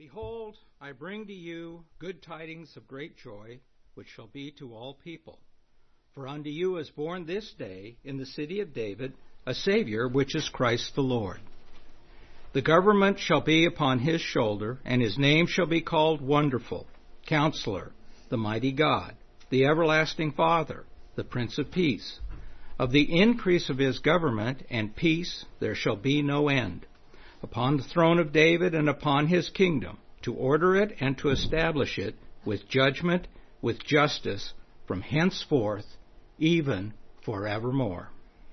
Behold, I bring to you good tidings of great joy, which shall be to all people. For unto you is born this day in the city of David a Savior, which is Christ the Lord. The government shall be upon his shoulder, and his name shall be called Wonderful, Counselor, the Mighty God, the Everlasting Father, the Prince of Peace. Of the increase of his government and peace there shall be no end, upon the throne of David and upon his kingdom, to order it and to establish it with judgment, with justice, from henceforth, even forevermore.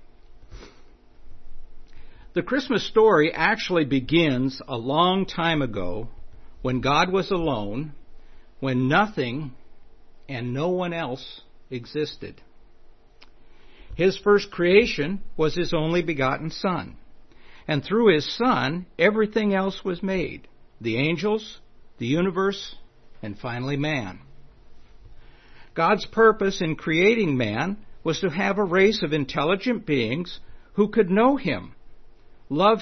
The Christmas story actually begins a long time ago, when God was alone, when nothing and no one else existed. His first creation was his only begotten Son. And through his Son, everything else was made. The angels, the universe, and finally man. God's purpose in creating man was to have a race of intelligent beings who could know him, love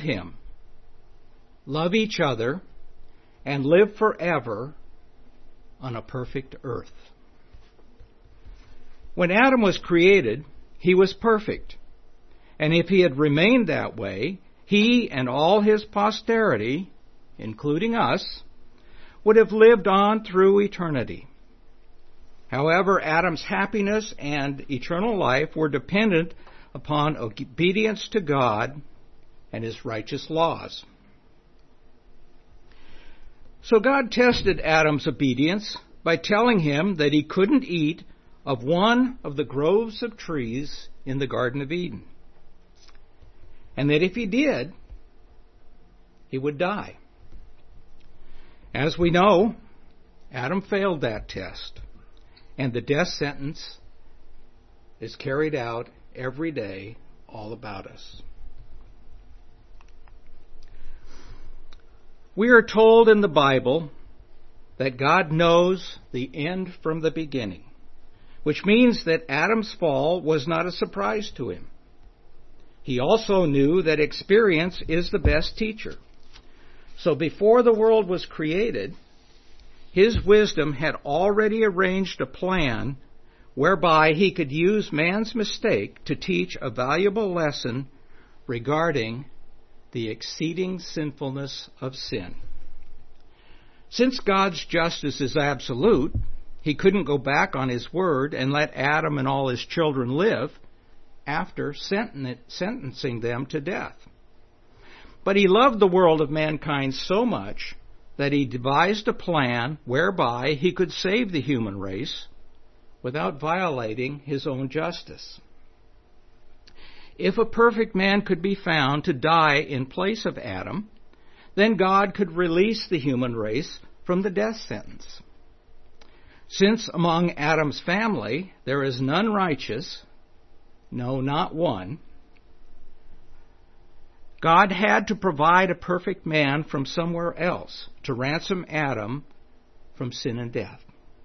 each other, and live forever on a perfect earth. When Adam was created, he was perfect. And if he had remained that way, he and all his posterity, including us, would have lived on through eternity. However, Adam's happiness and eternal life were dependent upon obedience to God and his righteous laws. So God tested Adam's obedience by telling him that he couldn't eat of one of the groves of trees in the Garden of Eden, and that if he did, he would die. As we know, Adam failed that test, and the death sentence is carried out every day all about us. We are told in the Bible that God knows the end from the beginning, which means that Adam's fall was not a surprise to him. He also knew that experience is the best teacher. So before the world was created, his wisdom had already arranged a plan whereby he could use man's mistake to teach a valuable lesson regarding the exceeding sinfulness of sin. Since God's justice is absolute, he couldn't go back on his word and let Adam and all his children live after sentencing them to death. But he loved the world of mankind so much that he devised a plan whereby he could save the human race without violating his own justice. If a perfect man could be found to die in place of Adam, then God could release the human race from the death sentence. Since among Adam's family there is none righteous, no, not one, God had to provide a perfect man from somewhere else to ransom Adam from sin and death.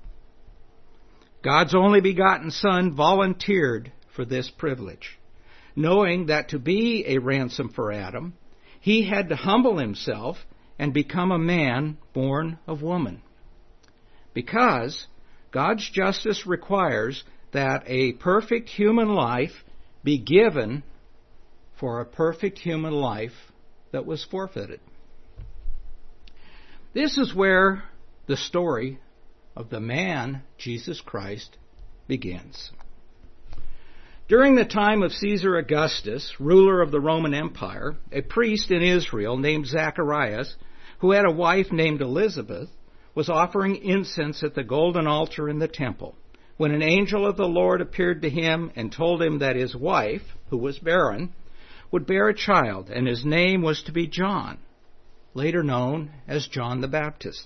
God's only begotten Son volunteered for this privilege, knowing that to be a ransom for Adam, he had to humble himself and become a man born of woman. Because God's justice requires that a perfect human life be given for a perfect human life that was forfeited. This is where the story of the man, Jesus Christ, begins. During the time of Caesar Augustus, ruler of the Roman Empire, a priest in Israel named Zacharias, who had a wife named Elizabeth, was offering incense at the golden altar in the temple, when an angel of the Lord appeared to him and told him that his wife, who was barren, would bear a child, and his name was to be John, later known as John the Baptist.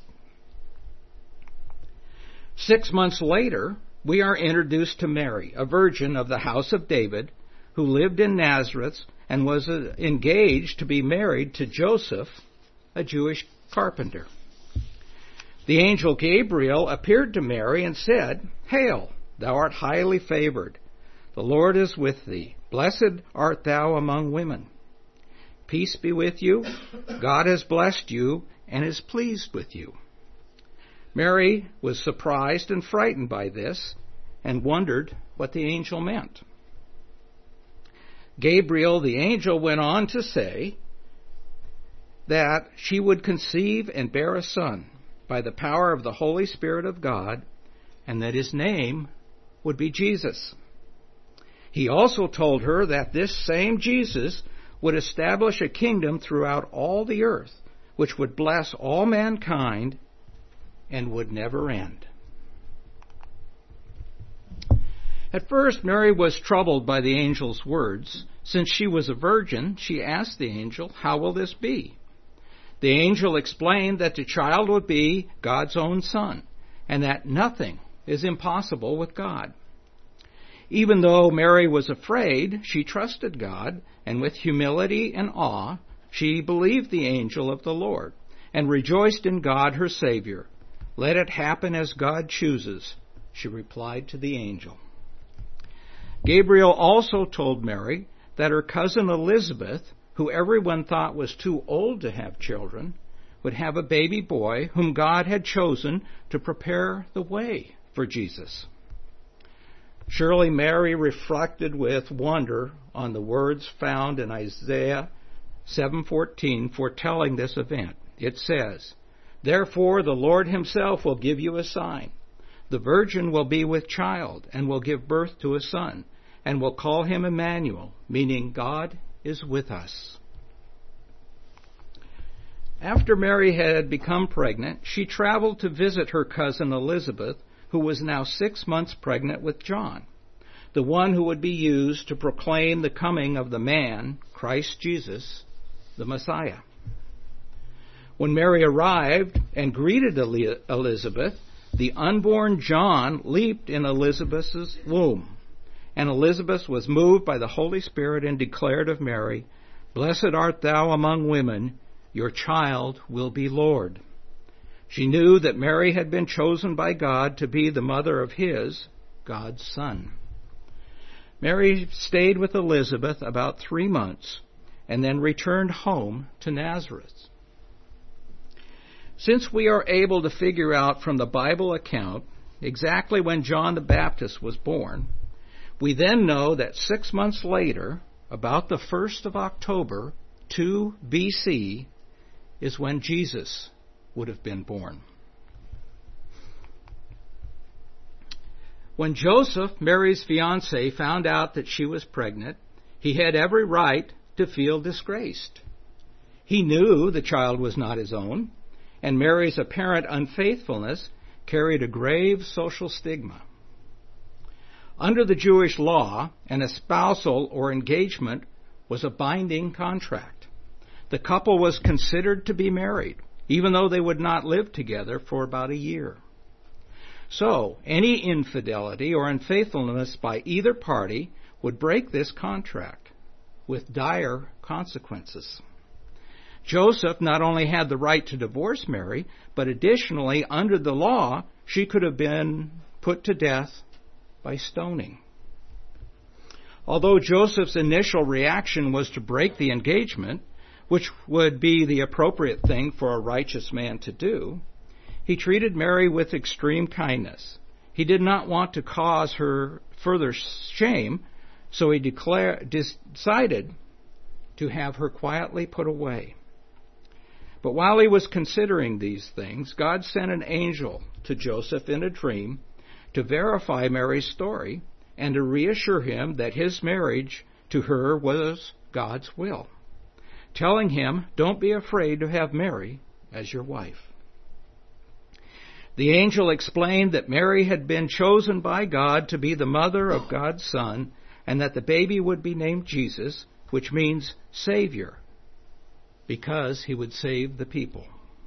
6 months later, we are introduced to Mary, a virgin of the house of David, who lived in Nazareth and was engaged to be married to Joseph, a Jewish carpenter. The angel Gabriel appeared to Mary and said, "Hail, thou art highly favored. The Lord is with thee. Blessed art thou among women. Peace be with you. God has blessed you and is pleased with you." Mary was surprised and frightened by this and wondered what the angel meant. Gabriel, the angel, went on to say that she would conceive and bear a son by the power of the Holy Spirit of God, and that his name would be Jesus. He also told her that this same Jesus would establish a kingdom throughout all the earth, which would bless all mankind and would never end. At first, Mary was troubled by the angel's words. Since she was a virgin, she asked the angel, "How will this be?" The angel explained that the child would be God's own son, and that nothing is impossible with God. Even though Mary was afraid, she trusted God, and with humility and awe, she believed the angel of the Lord, and rejoiced in God her Savior. "Let it happen as God chooses," she replied to the angel. Gabriel also told Mary that her cousin Elizabeth, who everyone thought was too old to have children, would have a baby boy whom God had chosen to prepare the way for Jesus. Surely Mary reflected with wonder on the words found in Isaiah 7:14 foretelling this event. It says, "Therefore the Lord himself will give you a sign. The virgin will be with child and will give birth to a son, and will call him Emmanuel," meaning God is with us. After Mary had become pregnant, she traveled to visit her cousin Elizabeth, who was now 6 months pregnant with John, the one who would be used to proclaim the coming of the man, Christ Jesus, the Messiah. When Mary arrived and greeted Elizabeth, the unborn John leaped in Elizabeth's womb, and Elizabeth was moved by the Holy Spirit and declared of Mary, "Blessed art thou among women, your child will be Lord." She knew that Mary had been chosen by God to be the mother of his, God's Son. Mary stayed with Elizabeth about 3 months and then returned home to Nazareth. Since we are able to figure out from the Bible account exactly when John the Baptist was born, we then know that 6 months later, about the 1st of October, 2 BC, is when Jesus would have been born. When Joseph, Mary's fiancé, found out that she was pregnant, he had every right to feel disgraced. He knew the child was not his own, and Mary's apparent unfaithfulness carried a grave social stigma. Under the Jewish law, an espousal or engagement was a binding contract. The couple was considered to be married, even though they would not live together for about a year. So, any infidelity or unfaithfulness by either party would break this contract, with dire consequences. Joseph not only had the right to divorce Mary, but additionally, under the law, she could have been put to death by stoning. Although Joseph's initial reaction was to break the engagement, which would be the appropriate thing for a righteous man to do, he treated Mary with extreme kindness. He did not want to cause her further shame, so he decided to have her quietly put away. But while he was considering these things, God sent an angel to Joseph in a dream to verify Mary's story and to reassure him that his marriage to her was God's will, telling him, "Don't be afraid to have Mary as your wife." The angel explained that Mary had been chosen by God to be the mother of God's Son, and that the baby would be named Jesus, which means Savior, because he would save the people.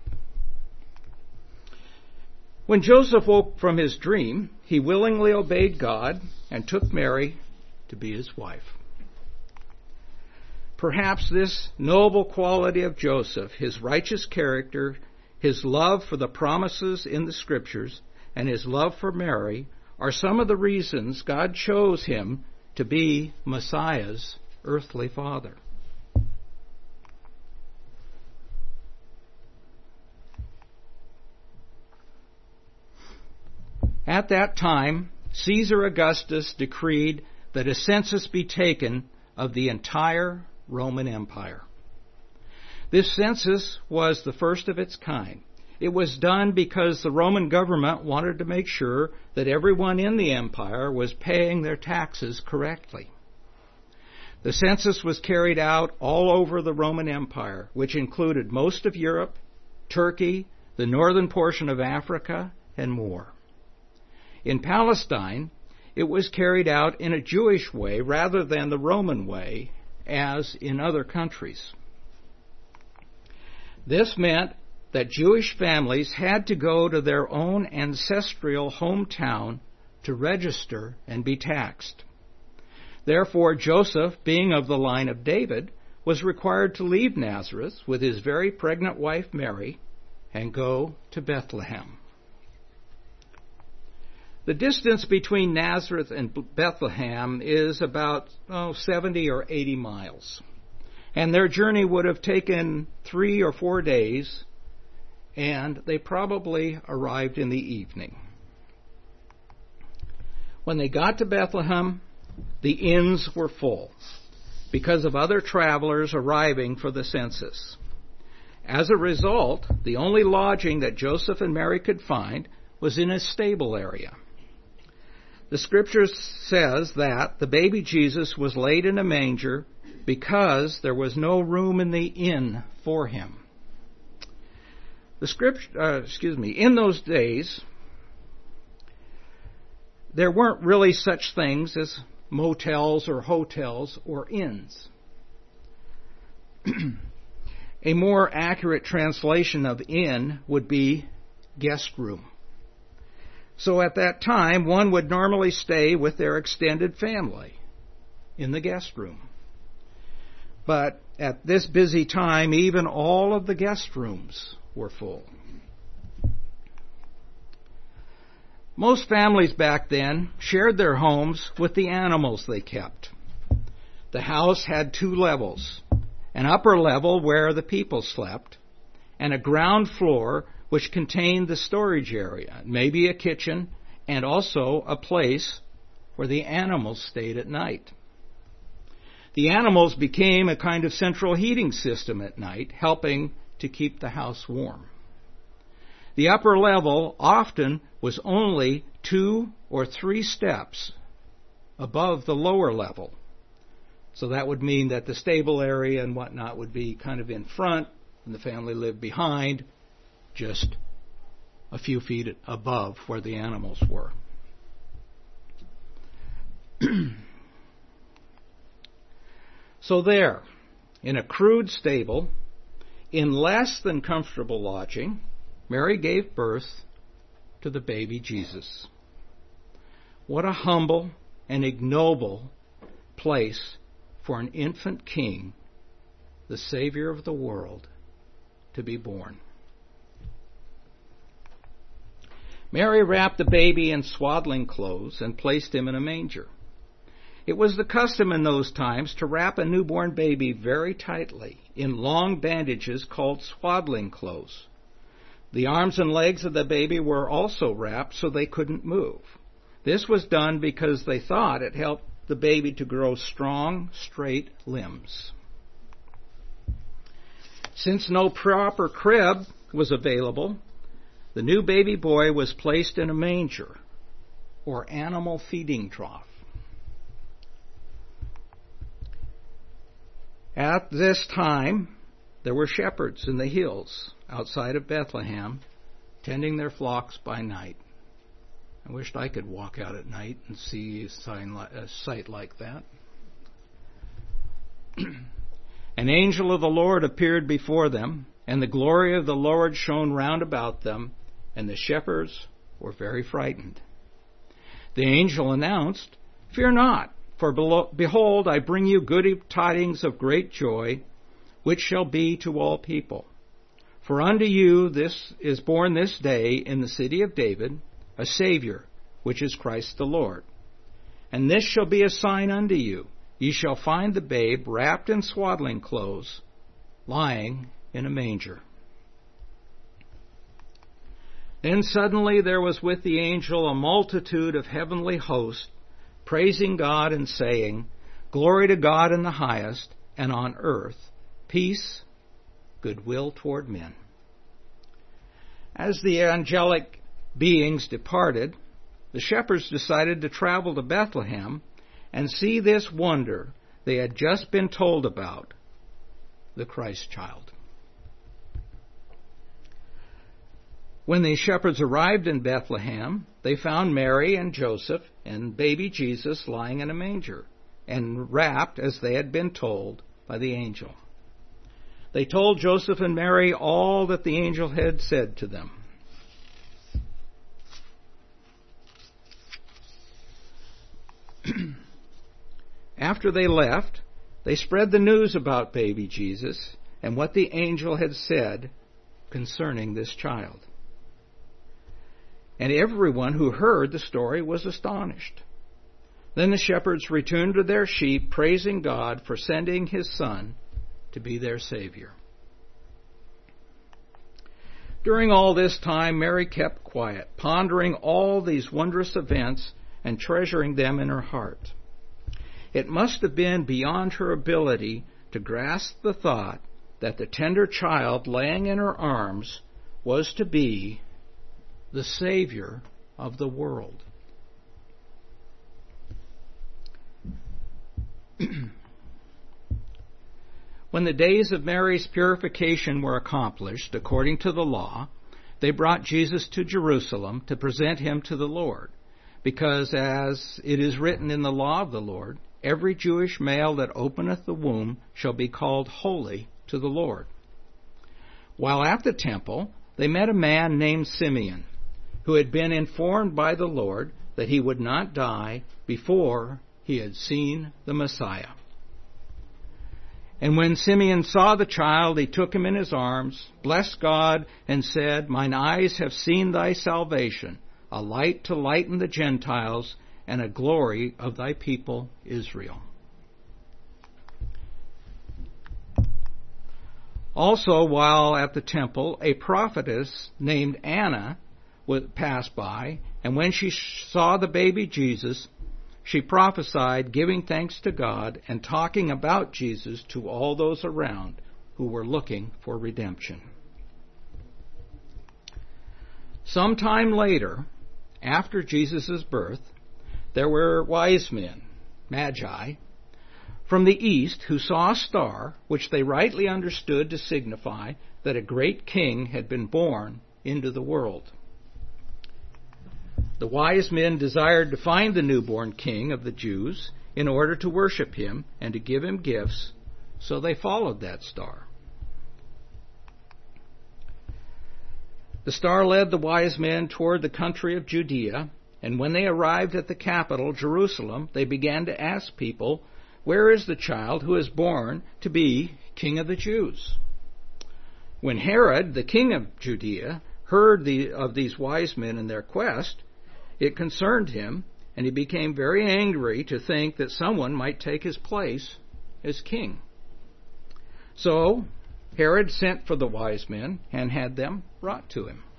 When Joseph woke from his dream, he willingly obeyed God and took Mary to be his wife. Perhaps this noble quality of Joseph, his righteous character, his love for the promises in the Scriptures, and his love for Mary are some of the reasons God chose him to be Messiah's earthly father. At that time, Caesar Augustus decreed that a census be taken of the entire Roman Empire. This census was the first of its kind. It was done because the Roman government wanted to make sure that everyone in the empire was paying their taxes correctly. The census was carried out all over the Roman Empire, which included most of Europe, Turkey, the northern portion of Africa, and more. In Palestine, it was carried out in a Jewish way rather than the Roman way, as in other countries. This meant that Jewish families had to go to their own ancestral hometown to register and be taxed. Therefore, Joseph, being of the line of David, was required to leave Nazareth with his very pregnant wife Mary and go to Bethlehem. The distance between Nazareth and Bethlehem is about 70 or 80 miles. And their journey would have taken 3 or 4 days, and they probably arrived in the evening. When they got to Bethlehem, the inns were full because of other travelers arriving for the census. As a result, the only lodging that Joseph and Mary could find was in a stable area. The scripture says that the baby Jesus was laid in a manger because there was no room in the inn for him. In those days, there weren't really such things as motels or hotels or inns. A more accurate translation of inn would be guest room. So at that time, one would normally stay with their extended family in the guest room. But at this busy time, even all of the guest rooms were full. Most families back then shared their homes with the animals they kept. The house had 2 levels, an upper level where the people slept, and a ground floor which contained the storage area, maybe a kitchen, and also a place where the animals stayed at night. The animals became a kind of central heating system at night, helping to keep the house warm. The upper level often was only 2 or 3 steps above the lower level. So that would mean that the stable area and whatnot would be kind of in front, and the family lived behind, just a few feet above where the animals were. So there, in a crude stable, in less than comfortable lodging, Mary gave birth to the baby Jesus. What a humble and ignoble place for an infant king, the Savior of the world, to be born. Mary wrapped the baby in swaddling clothes and placed him in a manger. It was the custom in those times to wrap a newborn baby very tightly in long bandages called swaddling clothes. The arms and legs of the baby were also wrapped so they couldn't move. This was done because they thought it helped the baby to grow strong, straight limbs. Since no proper crib was available, the new baby boy was placed in a manger, or animal feeding trough. At this time, there were shepherds in the hills outside of Bethlehem, tending their flocks by night. I wished I could walk out at night and see a sight like that. An angel of the Lord appeared before them, and the glory of the Lord shone round about them, and the shepherds were very frightened. The angel announced, "Fear not, for behold, I bring you good tidings of great joy, which shall be to all people. For unto you this is born this day in the city of David a Savior, which is Christ the Lord. And this shall be a sign unto you. Ye shall find the babe wrapped in swaddling clothes, lying in a manger." Then suddenly there was with the angel a multitude of heavenly hosts, praising God and saying, "Glory to God in the highest, and on earth peace, goodwill toward men." As the angelic beings departed, the shepherds decided to travel to Bethlehem and see this wonder they had just been told about, the Christ child. When the shepherds arrived in Bethlehem, they found Mary and Joseph and baby Jesus lying in a manger and wrapped as they had been told by the angel. They told Joseph and Mary all that the angel had said to them. After they left, they spread the news about baby Jesus and what the angel had said concerning this child. And everyone who heard the story was astonished. Then the shepherds returned to their sheep, praising God for sending His Son to be their Savior. During all this time, Mary kept quiet, pondering all these wondrous events and treasuring them in her heart. It must have been beyond her ability to grasp the thought that the tender child laying in her arms was to be the Savior of the world. When the days of Mary's purification were accomplished, according to the law, they brought Jesus to Jerusalem to present Him to the Lord, because as it is written in the law of the Lord, every Jewish male that openeth the womb shall be called holy to the Lord. While at the temple, they met a man named Simeon, who had been informed by the Lord that he would not die before he had seen the Messiah. And when Simeon saw the child, he took him in his arms, blessed God, and said, "Mine eyes have seen thy salvation, a light to lighten the Gentiles, and a glory of thy people Israel." Also, while at the temple, a prophetess named Anna passed by, and when she saw the baby Jesus, she prophesied, giving thanks to God and talking about Jesus to all those around who were looking for redemption. Sometime later, after Jesus' birth, there were wise men, magi, from the east who saw a star which they rightly understood to signify that a great king had been born into the world. The wise men desired to find the newborn king of the Jews in order to worship him and to give him gifts, so they followed that star. The star led the wise men toward the country of Judea, and when they arrived at the capital, Jerusalem, they began to ask people, "Where is the child who is born to be King of the Jews?" When Herod, the king of Judea, heard of these wise men and their quest, it concerned him, and he became very angry to think that someone might take his place as king. So Herod sent for the wise men and had them brought to him.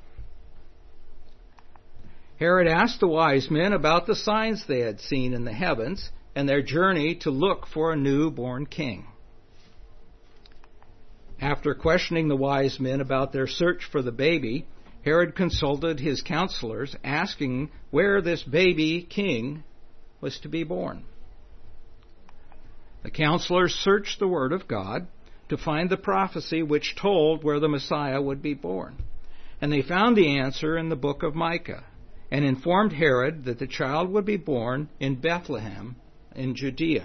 Herod asked the wise men about the signs they had seen in the heavens and their journey to look for a newborn king. After questioning the wise men about their search for the baby, Herod consulted his counselors, asking where this baby king was to be born. The counselors searched the Word of God to find the prophecy which told where the Messiah would be born, and they found the answer in the book of Micah, and informed Herod that the child would be born in Bethlehem in Judea.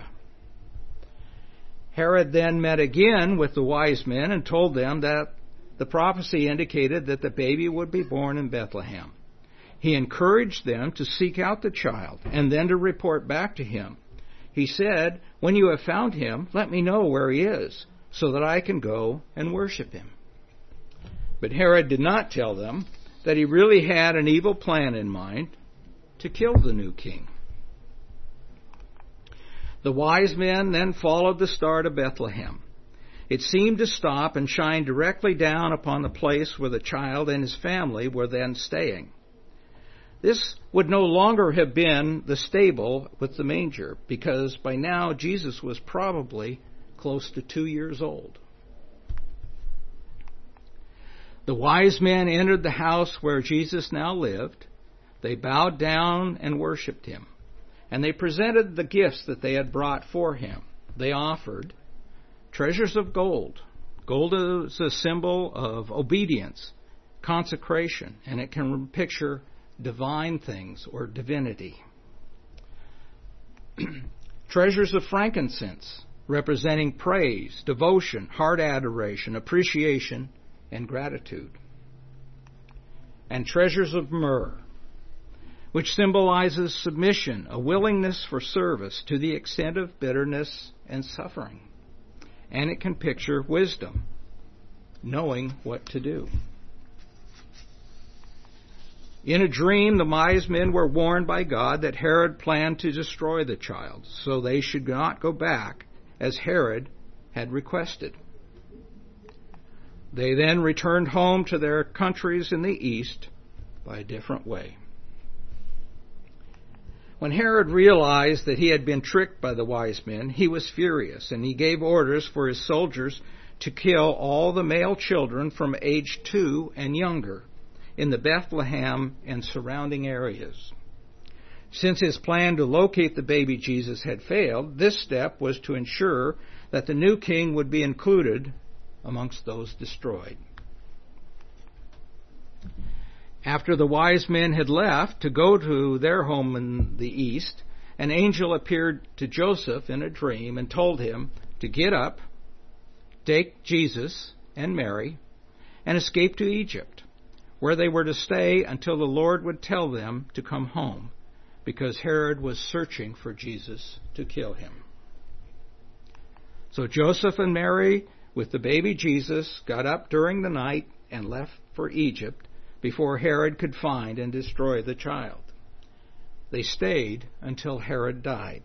Herod then met again with the wise men and told them that the prophecy indicated that the baby would be born in Bethlehem. He encouraged them to seek out the child and then to report back to him. He said, "When you have found him, let me know where he is, so that I can go and worship him." But Herod did not tell them that he really had an evil plan in mind to kill the new king. The wise men then followed the star to Bethlehem. it seemed to stop and shine directly down upon the place where the child and his family were then staying. This would no longer have been the stable with the manger, because by now Jesus was probably close to 2 years old. The wise men entered the house where Jesus now lived. They bowed down and worshipped him, and they presented the gifts that they had brought for him. They offered treasures of gold. Gold is a symbol of obedience, consecration, and it can picture divine things or divinity. Treasures of frankincense, representing praise, devotion, heart adoration, appreciation, and gratitude. And treasures of myrrh, which symbolizes submission, a willingness for service to the extent of bitterness and suffering. And it can picture wisdom, knowing what to do. In a dream, the wise men were warned by God that Herod planned to destroy the child, so they should not go back as Herod had requested. They then returned home to their countries in the east by a different way. When Herod realized that he had been tricked by the wise men, he was furious, and he gave orders for his soldiers to kill all the male children from age 2 and younger in the Bethlehem and surrounding areas. Since his plan to locate the baby Jesus had failed, this step was to ensure that the new king would be included amongst those destroyed. After the wise men had left to go to their home in the east, an angel appeared to Joseph in a dream and told him to get up, take Jesus and Mary, and escape to Egypt, where they were to stay until the Lord would tell them to come home, because Herod was searching for Jesus to kill him. So Joseph and Mary, with the baby Jesus, got up during the night and left for Egypt before Herod could find and destroy the child. They stayed until Herod died.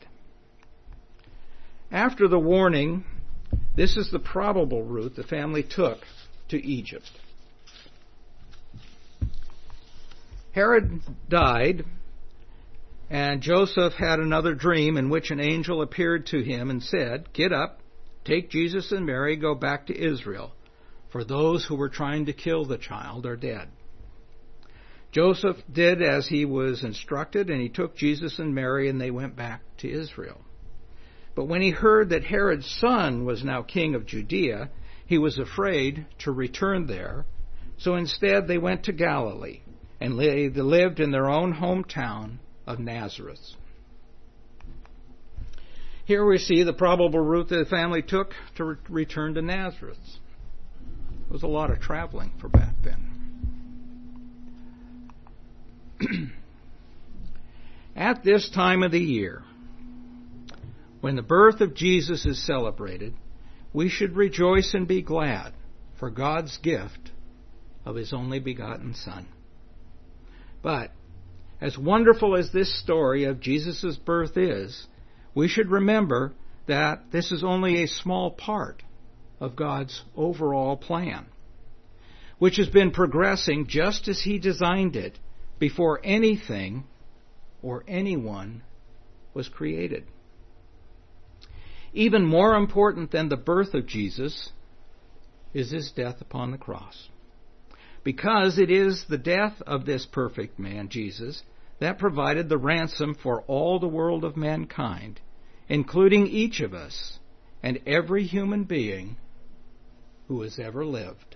After the warning, this is the probable route the family took to Egypt. Herod died, and Joseph had another dream in which an angel appeared to him and said, "Get up, take Jesus and Mary, go back to Israel, for those who were trying to kill the child are dead." Joseph did as he was instructed, and he took Jesus and Mary, and they went back to Israel. But when he heard that Herod's son was now king of Judea, he was afraid to return there. So instead they went to Galilee, and they lived in their own hometown of Nazareth. Here we see the probable route the family took to return to Nazareth. It was a lot of traveling for back then. At this time of the year, when the birth of Jesus is celebrated, we should rejoice and be glad for God's gift of His only begotten Son. But, as wonderful as this story of Jesus' birth is, we should remember that this is only a small part of God's overall plan, which has been progressing just as He designed it before anything or anyone was created. Even more important than the birth of Jesus is His death upon the cross, because it is the death of this perfect man, Jesus, that provided the ransom for all the world of mankind, including each of us and every human being who has ever lived.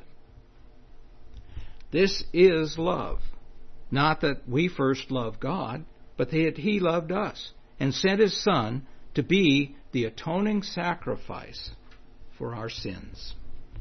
This is love. Not that we first loved God, but that He loved us and sent His Son to be the atoning sacrifice for our sins.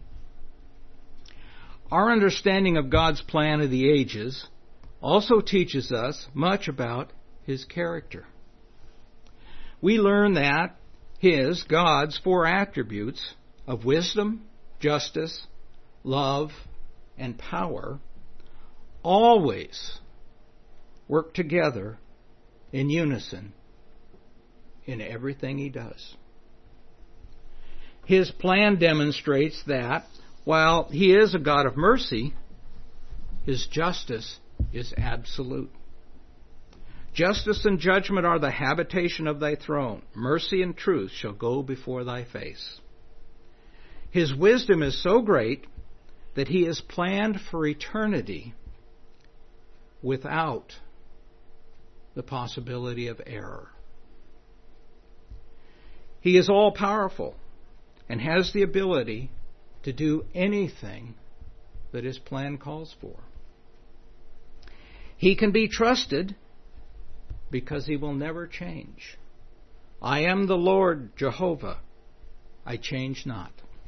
Our understanding of God's plan of the ages also teaches us much about His character. We learn that God's 4 attributes of wisdom, justice, love, and power always work together in unison in everything He does. His plan demonstrates that while He is a God of mercy, His justice is absolute. Justice and judgment are the habitation of thy throne. Mercy and truth shall go before thy face. His wisdom is so great that He has planned for eternity without the possibility of error. He is all-powerful and has the ability to do anything that His plan calls for. He can be trusted because He will never change. I am the Lord Jehovah, I change not.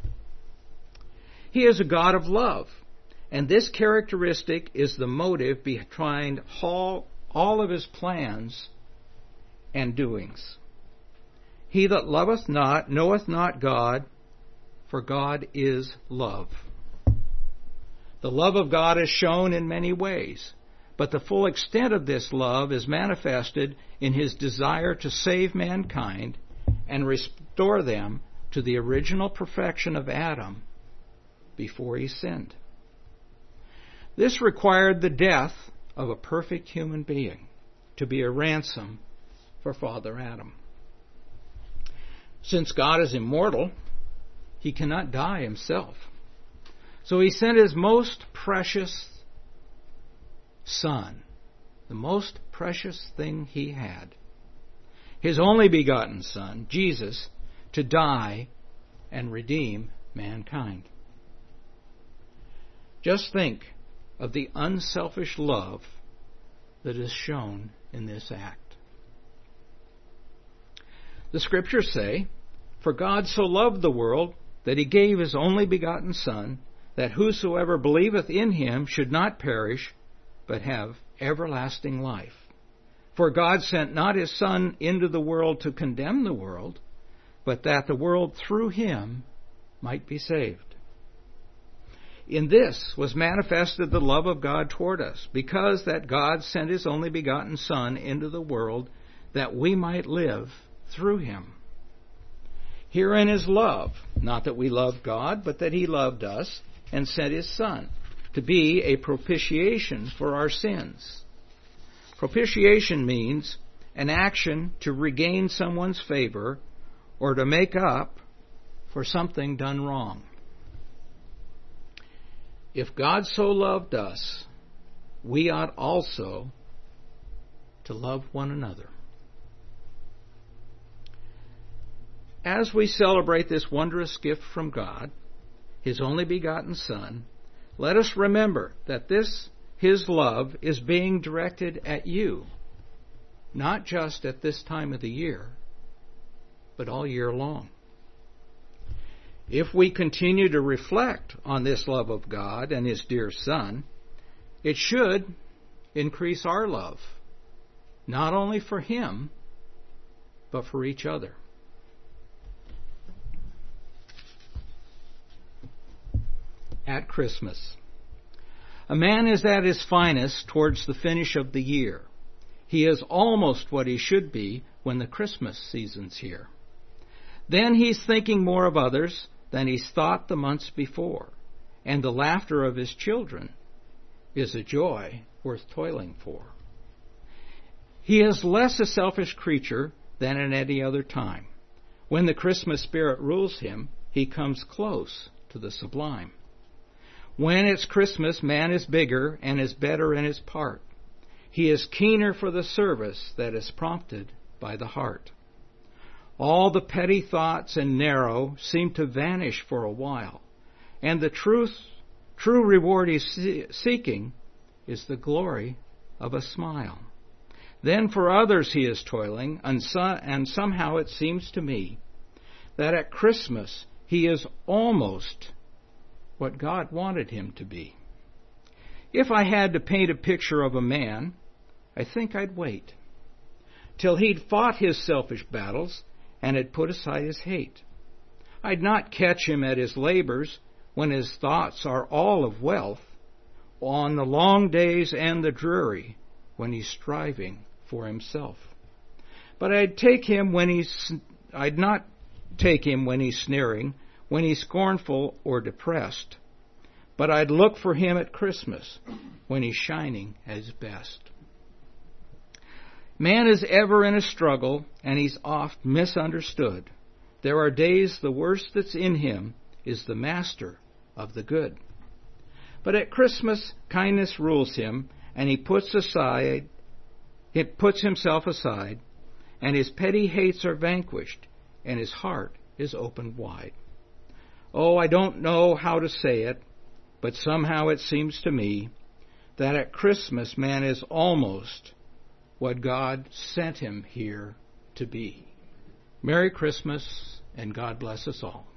He is a God of love, and this characteristic is the motive behind all of His plans and doings. He that loveth not knoweth not God, for God is love. The love of God is shown in many ways, but the full extent of this love is manifested in His desire to save mankind and restore them to the original perfection of Adam before he sinned. This required the death of a perfect human being to be a ransom for Father Adam. Since God is immortal, He cannot die Himself. So He sent His most precious Son, the most precious thing He had, His only begotten Son, Jesus, to die and redeem mankind. Just think of the unselfish love that is shown in this act. The Scriptures say, "For God so loved the world that He gave His only begotten Son, that whosoever believeth in Him should not perish, but have everlasting life. For God sent not His Son into the world to condemn the world, but that the world through Him might be saved." In this was manifested the love of God toward us, because that God sent His only begotten Son into the world, that we might live through Him. Herein is love, not that we loved God, but that He loved us and sent His Son to be a propitiation for our sins. Propitiation means an action to regain someone's favor or to make up for something done wrong. If God so loved us, we ought also to love one another. As we celebrate this wondrous gift from God, His only begotten Son, let us remember that His love is being directed at you, not just at this time of the year, but all year long. If we continue to reflect on this love of God and His dear Son, it should increase our love, not only for Him, but for each other. At Christmas, a man is at his finest towards the finish of the year. He is almost what he should be when the Christmas season's here. Then he's thinking more of others than he's thought the months before, and the laughter of his children is a joy worth toiling for. He is less a selfish creature than at any other time. When the Christmas spirit rules him, he comes close to the sublime. When it's Christmas, man is bigger and is better in his part. He is keener for the service that is prompted by the heart. All the petty thoughts and narrow seem to vanish for a while, and the true reward he's seeking is the glory of a smile. Then for others he is toiling, and somehow it seems to me that at Christmas he is almost what God wanted him to be. If I had to paint a picture of a man, I think I'd wait till he'd fought his selfish battles and had put aside his hate. I'd not catch him at his labors when his thoughts are all of wealth, on the long days and the dreary when he's striving for himself. But I'd not take him when he's sneering, when he's scornful or depressed, but I'd look for him at Christmas when he's shining at his best. Man is ever in a struggle, and he's oft misunderstood. There are days the worst that's in him is the master of the good. But at Christmas, kindness rules him, and he puts himself aside, and his petty hates are vanquished, and his heart is opened wide. Oh, I don't know how to say it, but somehow it seems to me that at Christmas man is almost what God sent him here to be. Merry Christmas, and God bless us all.